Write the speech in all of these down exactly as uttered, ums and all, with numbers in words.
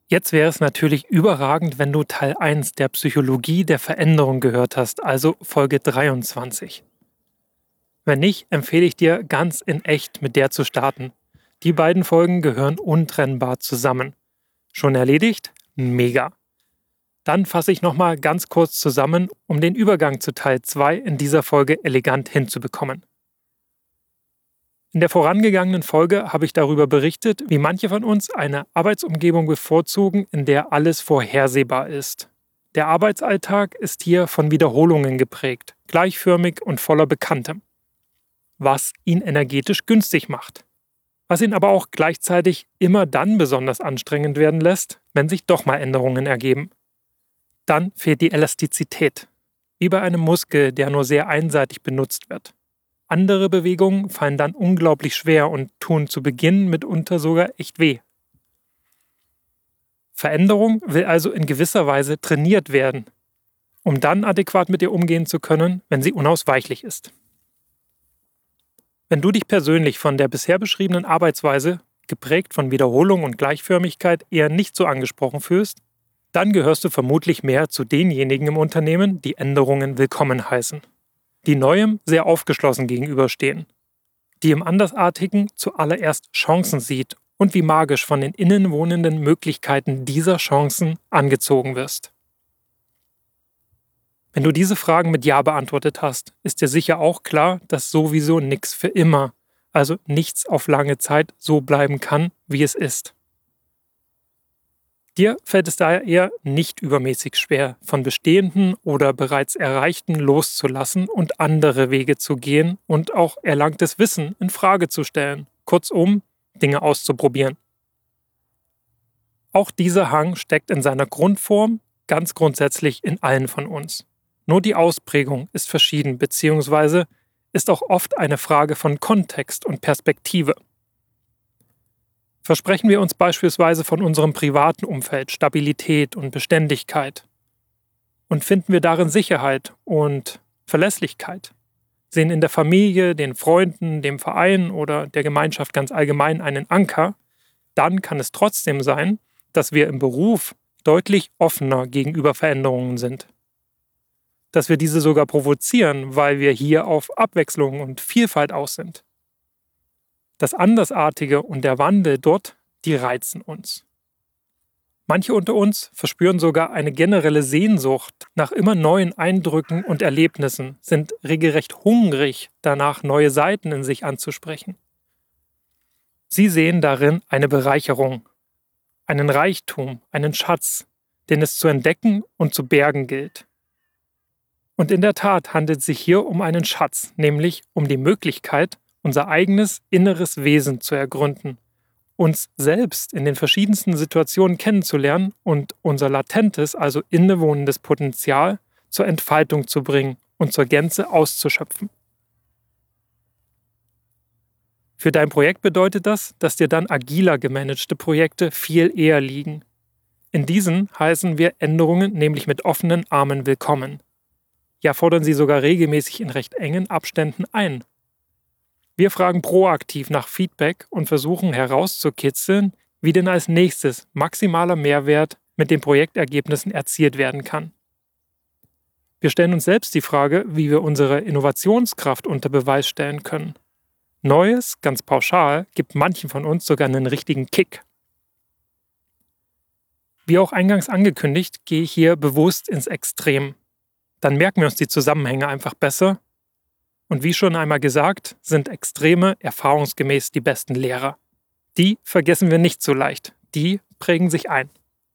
Jetzt wäre es natürlich überragend, wenn du Teil eins der Psychologie der Veränderung gehört hast, also Folge dreiundzwanzig. Wenn nicht, empfehle ich dir, ganz in echt mit der zu starten. Die beiden Folgen gehören untrennbar zusammen. Schon erledigt? Mega! Dann fasse ich nochmal ganz kurz zusammen, um den Übergang zu Teil zwei in dieser Folge elegant hinzubekommen. In der vorangegangenen Folge habe ich darüber berichtet, wie manche von uns eine Arbeitsumgebung bevorzugen, in der alles vorhersehbar ist. Der Arbeitsalltag ist hier von Wiederholungen geprägt, gleichförmig und voller Bekanntem, was ihn energetisch günstig macht. Was ihn aber auch gleichzeitig immer dann besonders anstrengend werden lässt, wenn sich doch mal Änderungen ergeben. Dann fehlt die Elastizität, wie bei einem Muskel, der nur sehr einseitig benutzt wird. Andere Bewegungen fallen dann unglaublich schwer und tun zu Beginn mitunter sogar echt weh. Veränderung will also in gewisser Weise trainiert werden, um dann adäquat mit ihr umgehen zu können, wenn sie unausweichlich ist. Wenn du dich persönlich von der bisher beschriebenen Arbeitsweise, geprägt von Wiederholung und Gleichförmigkeit, eher nicht so angesprochen fühlst, dann gehörst du vermutlich mehr zu denjenigen im Unternehmen, die Änderungen willkommen heißen, die Neuem sehr aufgeschlossen gegenüberstehen, die im Andersartigen zuallererst Chancen sieht und wie magisch von den innen wohnenden Möglichkeiten dieser Chancen angezogen wirst. Wenn du diese Fragen mit Ja beantwortet hast, ist dir sicher auch klar, dass sowieso nichts für immer, also nichts auf lange Zeit so bleiben kann, wie es ist. Dir fällt es daher eher nicht übermäßig schwer, von Bestehenden oder bereits Erreichten loszulassen und andere Wege zu gehen und auch erlangtes Wissen in Frage zu stellen, kurzum, Dinge auszuprobieren. Auch dieser Hang steckt in seiner Grundform ganz grundsätzlich in allen von uns. Nur die Ausprägung ist verschieden bzw. ist auch oft eine Frage von Kontext und Perspektive. Versprechen wir uns beispielsweise von unserem privaten Umfeld Stabilität und Beständigkeit und finden wir darin Sicherheit und Verlässlichkeit, sehen in der Familie, den Freunden, dem Verein oder der Gemeinschaft ganz allgemein einen Anker, dann kann es trotzdem sein, dass wir im Beruf deutlich offener gegenüber Veränderungen sind. Dass wir diese sogar provozieren, weil wir hier auf Abwechslung und Vielfalt aus sind. Das Andersartige und der Wandel dort, die reizen uns. Manche unter uns verspüren sogar eine generelle Sehnsucht nach immer neuen Eindrücken und Erlebnissen, sind regelrecht hungrig danach, neue Seiten in sich anzusprechen. Sie sehen darin eine Bereicherung, einen Reichtum, einen Schatz, den es zu entdecken und zu bergen gilt. Und in der Tat handelt es sich hier um einen Schatz, nämlich um die Möglichkeit, unser eigenes inneres Wesen zu ergründen, uns selbst in den verschiedensten Situationen kennenzulernen und unser latentes, also innewohnendes Potenzial zur Entfaltung zu bringen und zur Gänze auszuschöpfen. Für dein Projekt bedeutet das, dass dir dann agiler gemanagte Projekte viel eher liegen. In diesen heißen wir Änderungen nämlich mit offenen Armen willkommen. Ja, fordern sie sogar regelmäßig in recht engen Abständen ein. Wir fragen proaktiv nach Feedback und versuchen herauszukitzeln, wie denn als nächstes maximaler Mehrwert mit den Projektergebnissen erzielt werden kann. Wir stellen uns selbst die Frage, wie wir unsere Innovationskraft unter Beweis stellen können. Neues, ganz pauschal, gibt manchen von uns sogar einen richtigen Kick. Wie auch eingangs angekündigt, gehe ich hier bewusst ins Extrem. Dann merken wir uns die Zusammenhänge einfach besser. Und wie schon einmal gesagt, sind Extreme erfahrungsgemäß die besten Lehrer. Die vergessen wir nicht so leicht, die prägen sich ein.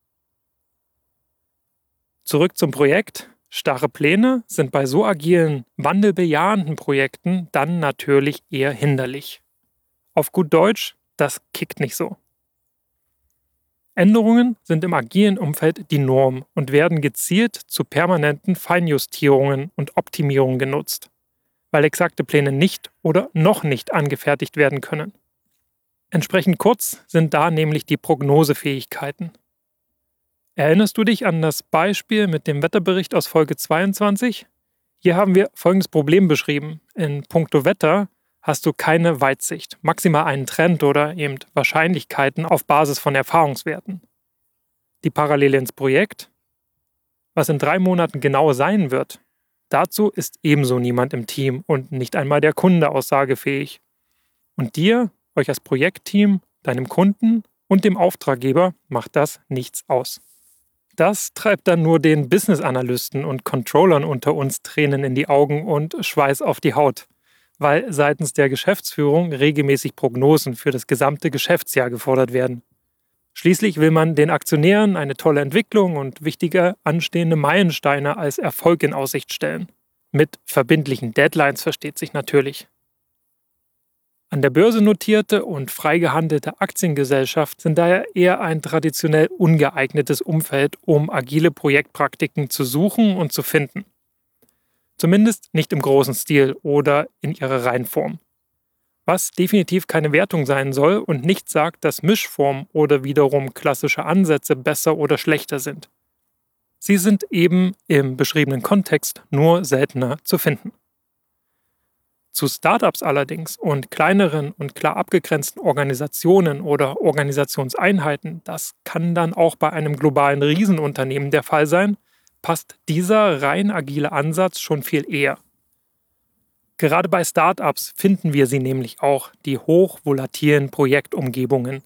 Zurück zum Projekt. Starre Pläne sind bei so agilen, wandelbejahenden Projekten dann natürlich eher hinderlich. Auf gut Deutsch, das kickt nicht so. Änderungen sind im agilen Umfeld die Norm und werden gezielt zu permanenten Feinjustierungen und Optimierungen genutzt, weil exakte Pläne nicht oder noch nicht angefertigt werden können. Entsprechend kurz sind da nämlich die Prognosefähigkeiten. Erinnerst du dich an das Beispiel mit dem Wetterbericht aus Folge zweiundzwanzig? Hier haben wir folgendes Problem beschrieben. In puncto Wetter hast du keine Weitsicht, maximal einen Trend oder eben Wahrscheinlichkeiten auf Basis von Erfahrungswerten. Die Parallele ins Projekt? Was in drei Monaten genau sein wird, dazu ist ebenso niemand im Team und nicht einmal der Kunde aussagefähig. Und dir, euch als Projektteam, deinem Kunden und dem Auftraggeber macht das nichts aus. Das treibt dann nur den Business-Analysten und Controllern unter uns Tränen in die Augen und Schweiß auf die Haut, weil seitens der Geschäftsführung regelmäßig Prognosen für das gesamte Geschäftsjahr gefordert werden. Schließlich will man den Aktionären eine tolle Entwicklung und wichtige anstehende Meilensteine als Erfolg in Aussicht stellen. Mit verbindlichen Deadlines versteht sich natürlich. An der Börse notierte und frei gehandelte Aktiengesellschaft sind daher eher ein traditionell ungeeignetes Umfeld, um agile Projektpraktiken zu suchen und zu finden. Zumindest nicht im großen Stil oder in ihrer Reinform. Was definitiv keine Wertung sein soll und nicht sagt, dass Mischformen oder wiederum klassische Ansätze besser oder schlechter sind. Sie sind eben im beschriebenen Kontext nur seltener zu finden. Zu Startups allerdings und kleineren und klar abgegrenzten Organisationen oder Organisationseinheiten, das kann dann auch bei einem globalen Riesenunternehmen der Fall sein, passt dieser rein agile Ansatz schon viel eher. Gerade bei Startups finden wir sie nämlich auch, die hochvolatilen Projektumgebungen.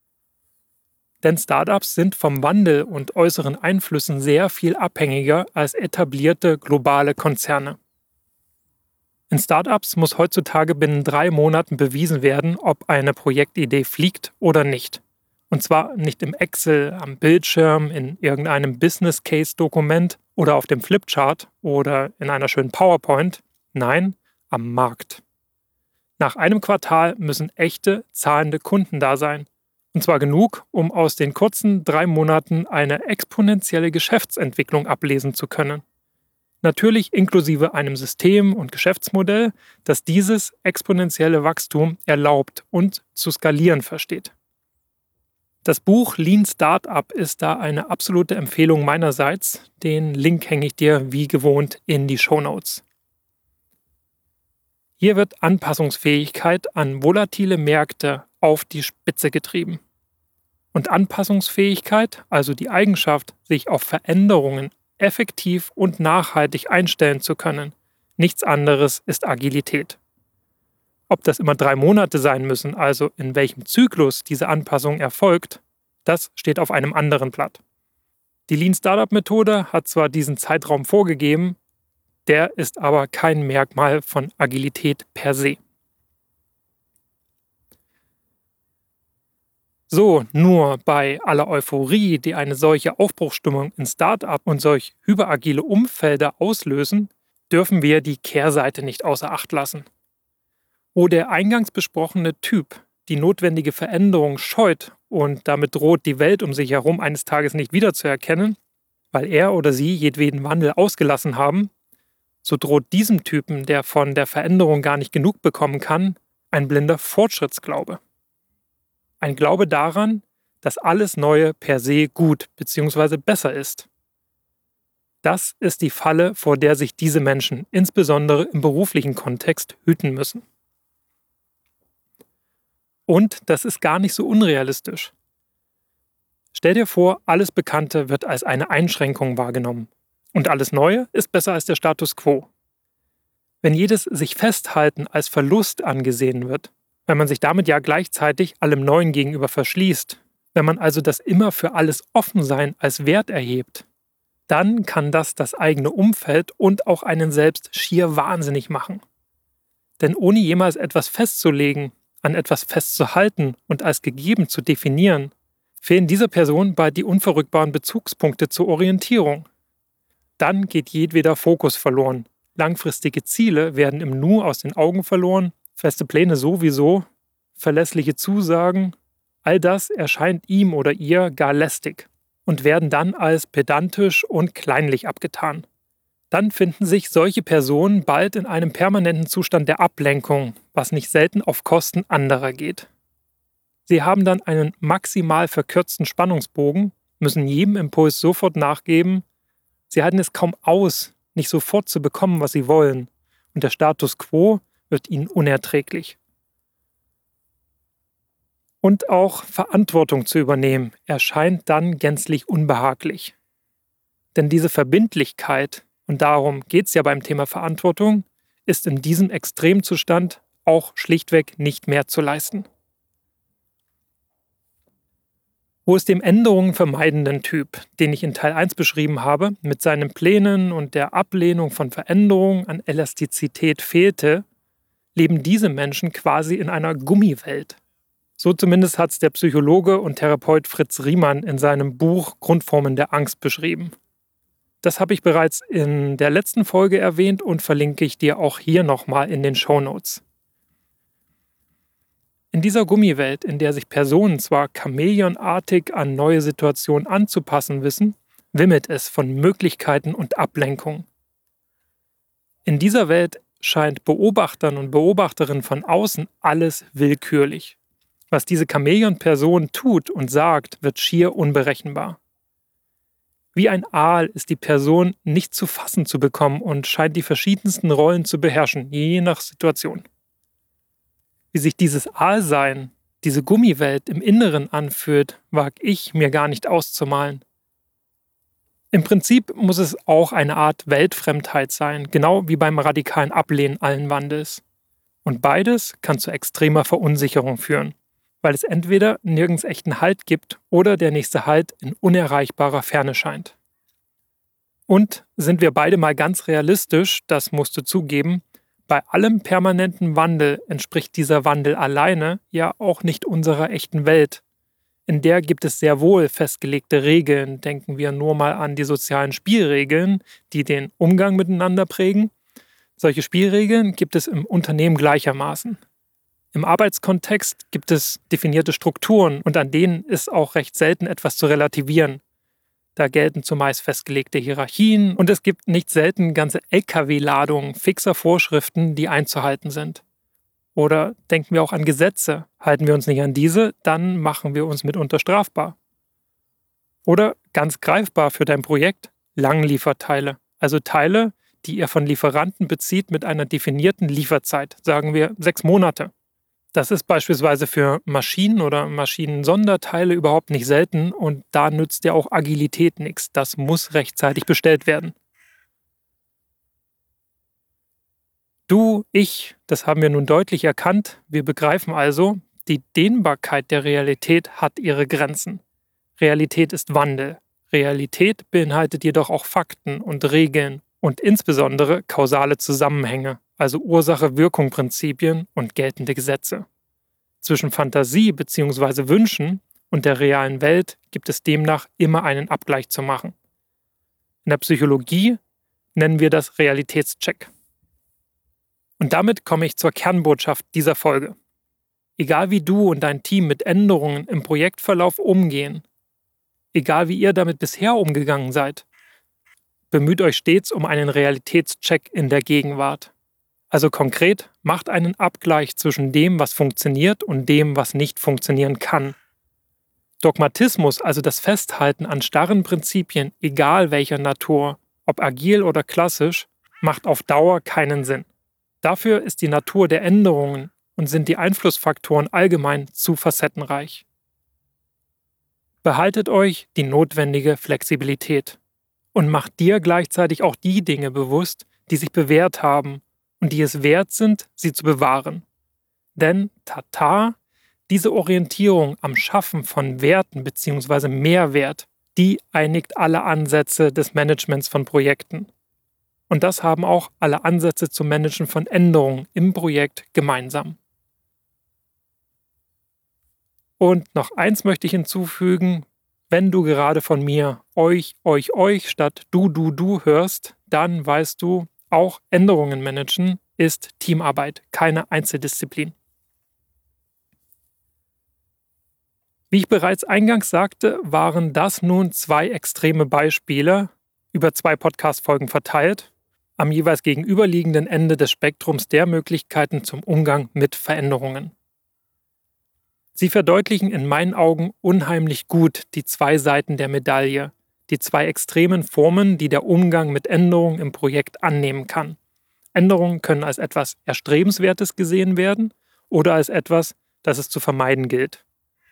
Denn Startups sind vom Wandel und äußeren Einflüssen sehr viel abhängiger als etablierte globale Konzerne. In Startups muss heutzutage binnen drei Monaten bewiesen werden, ob eine Projektidee fliegt oder nicht. Und zwar nicht im Excel, am Bildschirm, in irgendeinem Business-Case-Dokument oder auf dem Flipchart oder in einer schönen PowerPoint. Nein, am Markt. Nach einem Quartal müssen echte, zahlende Kunden da sein. Und zwar genug, um aus den kurzen drei Monaten eine exponentielle Geschäftsentwicklung ablesen zu können. Natürlich inklusive einem System und Geschäftsmodell, das dieses exponentielle Wachstum erlaubt und zu skalieren versteht. Das Buch Lean Startup ist da eine absolute Empfehlung meinerseits. Den Link hänge ich dir wie gewohnt in die Shownotes. Hier wird Anpassungsfähigkeit an volatile Märkte auf die Spitze getrieben. Und Anpassungsfähigkeit, also die Eigenschaft, sich auf Veränderungen effektiv und nachhaltig einstellen zu können. Nichts anderes ist Agilität. Ob das immer drei Monate sein müssen, also in welchem Zyklus diese Anpassung erfolgt, das steht auf einem anderen Blatt. Die Lean Startup Methode hat zwar diesen Zeitraum vorgegeben, der ist aber kein Merkmal von Agilität per se. So, nur bei aller Euphorie, die eine solche Aufbruchsstimmung in Start-up und solch hyperagile Umfelder auslösen, dürfen wir die Kehrseite nicht außer Acht lassen. Wo der eingangs besprochene Typ die notwendige Veränderung scheut und damit droht, die Welt um sich herum eines Tages nicht wiederzuerkennen, weil er oder sie jedweden Wandel ausgelassen haben, so droht diesem Typen, der von der Veränderung gar nicht genug bekommen kann, ein blinder Fortschrittsglaube. Ein Glaube daran, dass alles Neue per se gut bzw. besser ist. Das ist die Falle, vor der sich diese Menschen insbesondere im beruflichen Kontext hüten müssen. Und das ist gar nicht so unrealistisch. Stell dir vor, alles Bekannte wird als eine Einschränkung wahrgenommen. Und alles Neue ist besser als der Status quo. Wenn jedes sich festhalten als Verlust angesehen wird, wenn man sich damit ja gleichzeitig allem Neuen gegenüber verschließt, wenn man also das immer für alles Offensein als Wert erhebt, dann kann das das eigene Umfeld und auch einen selbst schier wahnsinnig machen. Denn ohne jemals etwas festzulegen, an etwas festzuhalten und als gegeben zu definieren, fehlen dieser Person bald die unverrückbaren Bezugspunkte zur Orientierung. Dann geht jedweder Fokus verloren. Langfristige Ziele werden im Nu aus den Augen verloren, feste Pläne sowieso, verlässliche Zusagen, all das erscheint ihm oder ihr gar lästig und werden dann als pedantisch und kleinlich abgetan. Dann finden sich solche Personen bald in einem permanenten Zustand der Ablenkung, was nicht selten auf Kosten anderer geht. Sie haben dann einen maximal verkürzten Spannungsbogen, müssen jedem Impuls sofort nachgeben, sie halten es kaum aus, nicht sofort zu bekommen, was sie wollen, und der Status quo wird ihnen unerträglich. Und auch Verantwortung zu übernehmen erscheint dann gänzlich unbehaglich. Denn diese Verbindlichkeit, und darum geht es ja beim Thema Verantwortung, ist in diesem Extremzustand auch schlichtweg nicht mehr zu leisten. Wo es dem Änderungen vermeidenden Typ, den ich in Teil eins beschrieben habe, mit seinen Plänen und der Ablehnung von Veränderungen an Elastizität fehlte, leben diese Menschen quasi in einer Gummiwelt. So zumindest hat es der Psychologe und Therapeut Fritz Riemann in seinem Buch Grundformen der Angst beschrieben. Das habe ich bereits in der letzten Folge erwähnt und verlinke ich dir auch hier nochmal in den Shownotes. In dieser Gummiwelt, in der sich Personen zwar chamäleonartig an neue Situationen anzupassen wissen, wimmelt es von Möglichkeiten und Ablenkung. In dieser Welt scheint Beobachtern und Beobachterinnen von außen alles willkürlich. Was diese Chamäleon-Person tut und sagt, wird schier unberechenbar. Wie ein Aal ist die Person nicht zu fassen zu bekommen und scheint die verschiedensten Rollen zu beherrschen, je nach Situation. Wie sich dieses Aalsein, diese Gummiwelt im Inneren anfühlt, wage ich mir gar nicht auszumalen. Im Prinzip muss es auch eine Art Weltfremdheit sein, genau wie beim radikalen Ablehnen allen Wandels. Und beides kann zu extremer Verunsicherung führen, weil es entweder nirgends echten Halt gibt oder der nächste Halt in unerreichbarer Ferne scheint. Und sind wir beide mal ganz realistisch, das musst du zugeben, bei allem permanenten Wandel entspricht dieser Wandel alleine ja auch nicht unserer echten Welt. In der gibt es sehr wohl festgelegte Regeln. Denken wir nur mal an die sozialen Spielregeln, die den Umgang miteinander prägen. Solche Spielregeln gibt es im Unternehmen gleichermaßen. Im Arbeitskontext gibt es definierte Strukturen und an denen ist auch recht selten etwas zu relativieren. Da gelten zumeist festgelegte Hierarchien und es gibt nicht selten ganze L K W-Ladungen fixer Vorschriften, die einzuhalten sind. Oder denken wir auch an Gesetze. Halten wir uns nicht an diese, dann machen wir uns mitunter strafbar. Oder ganz greifbar für dein Projekt, Langlieferteile. Also Teile, die ihr von Lieferanten bezieht mit einer definierten Lieferzeit, sagen wir sechs Monate. Das ist beispielsweise für Maschinen oder Maschinensonderteile überhaupt nicht selten und da nützt ja auch Agilität nichts. Das muss rechtzeitig bestellt werden. Du, ich, das haben wir nun deutlich erkannt. Wir begreifen also, die Dehnbarkeit der Realität hat ihre Grenzen. Realität ist Wandel. Realität beinhaltet jedoch auch Fakten und Regeln und insbesondere kausale Zusammenhänge, also Ursache-Wirkung-Prinzipien und geltende Gesetze. Zwischen Fantasie bzw. Wünschen und der realen Welt gibt es demnach immer einen Abgleich zu machen. In der Psychologie nennen wir das Realitätscheck. Und damit komme ich zur Kernbotschaft dieser Folge. Egal wie du und dein Team mit Änderungen im Projektverlauf umgehen, egal wie ihr damit bisher umgegangen seid, bemüht euch stets um einen Realitätscheck in der Gegenwart. Also konkret, macht einen Abgleich zwischen dem, was funktioniert und dem, was nicht funktionieren kann. Dogmatismus, also das Festhalten an starren Prinzipien, egal welcher Natur, ob agil oder klassisch, macht auf Dauer keinen Sinn. Dafür ist die Natur der Änderungen und sind die Einflussfaktoren allgemein zu facettenreich. Behaltet euch die notwendige Flexibilität und macht dir gleichzeitig auch die Dinge bewusst, die sich bewährt haben und die es wert sind, sie zu bewahren. Denn, tata, diese Orientierung am Schaffen von Werten bzw. Mehrwert, die einigt alle Ansätze des Managements von Projekten. Und das haben auch alle Ansätze zum Managen von Änderungen im Projekt gemeinsam. Und noch eins möchte ich hinzufügen, wenn du gerade von mir euch, euch, euch statt du, du, du hörst, dann weißt du, auch Änderungen managen ist Teamarbeit, keine Einzeldisziplin. Wie ich bereits eingangs sagte, waren das nun zwei extreme Beispiele, über zwei Podcast-Folgen verteilt, am jeweils gegenüberliegenden Ende des Spektrums der Möglichkeiten zum Umgang mit Veränderungen. Sie verdeutlichen in meinen Augen unheimlich gut die zwei Seiten der Medaille, die zwei extremen Formen, die der Umgang mit Änderungen im Projekt annehmen kann. Änderungen können als etwas Erstrebenswertes gesehen werden oder als etwas, das es zu vermeiden gilt.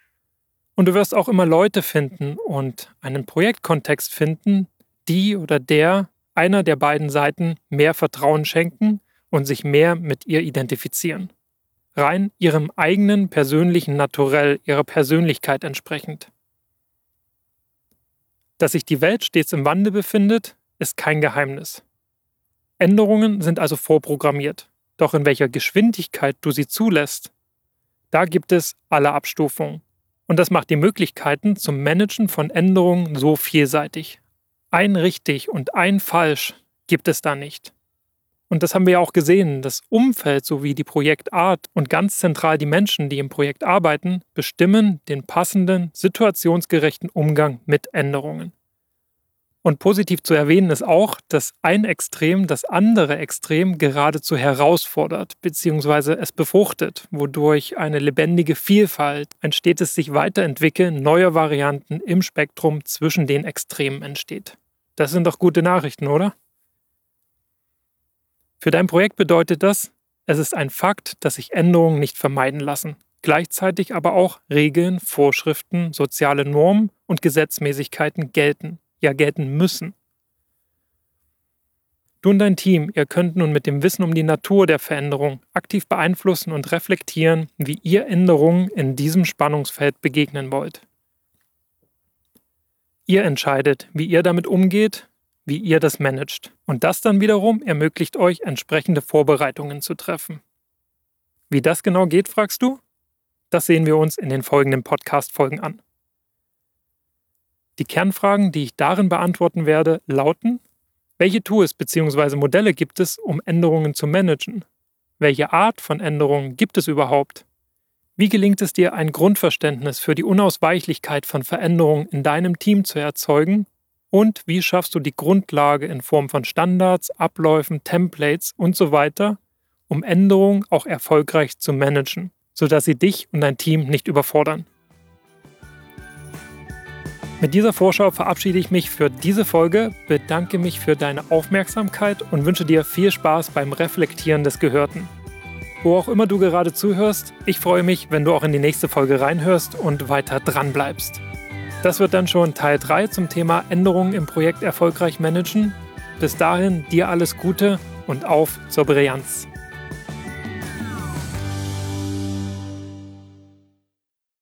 Und du wirst auch immer Leute finden und einen Projektkontext finden, die oder der einer der beiden Seiten mehr Vertrauen schenken und sich mehr mit ihr identifizieren. Rein ihrem eigenen persönlichen Naturell, ihrer Persönlichkeit entsprechend. Dass sich die Welt stets im Wandel befindet, ist kein Geheimnis. Änderungen sind also vorprogrammiert. Doch in welcher Geschwindigkeit du sie zulässt, da gibt es alle Abstufungen. Und das macht die Möglichkeiten zum Managen von Änderungen so vielseitig. Ein richtig und ein falsch gibt es da nicht. Und das haben wir ja auch gesehen, das Umfeld sowie die Projektart und ganz zentral die Menschen, die im Projekt arbeiten, bestimmen den passenden, situationsgerechten Umgang mit Änderungen. Und positiv zu erwähnen ist auch, dass ein Extrem das andere Extrem geradezu herausfordert bzw. es befruchtet, wodurch eine lebendige Vielfalt, ein stetes sich weiterentwickeln neuer Varianten im Spektrum zwischen den Extremen entsteht. Das sind doch gute Nachrichten, oder? Für dein Projekt bedeutet das, es ist ein Fakt, dass sich Änderungen nicht vermeiden lassen, gleichzeitig aber auch Regeln, Vorschriften, soziale Normen und Gesetzmäßigkeiten gelten, ja gelten müssen. Du und dein Team, ihr könnt nun mit dem Wissen um die Natur der Veränderung aktiv beeinflussen und reflektieren, wie ihr Änderungen in diesem Spannungsfeld begegnen wollt. Ihr entscheidet, wie ihr damit umgeht, wie ihr das managt. Und das dann wiederum ermöglicht euch, entsprechende Vorbereitungen zu treffen. Wie das genau geht, fragst du? Das sehen wir uns in den folgenden Podcast-Folgen an. Die Kernfragen, die ich darin beantworten werde, lauten: Welche Tools bzw. Modelle gibt es, um Änderungen zu managen? Welche Art von Änderungen gibt es überhaupt? Wie gelingt es dir, ein Grundverständnis für die Unausweichlichkeit von Veränderungen in deinem Team zu erzeugen? Und wie schaffst du die Grundlage in Form von Standards, Abläufen, Templates und so weiter, um Änderungen auch erfolgreich zu managen, sodass sie dich und dein Team nicht überfordern? Mit dieser Vorschau verabschiede ich mich für diese Folge, bedanke mich für deine Aufmerksamkeit und wünsche dir viel Spaß beim Reflektieren des Gehörten. Wo auch immer du gerade zuhörst, ich freue mich, wenn du auch in die nächste Folge reinhörst und weiter dran bleibst. Das wird dann schon Teil drei zum Thema Änderungen im Projekt erfolgreich managen. Bis dahin dir alles Gute und auf zur Brillanz.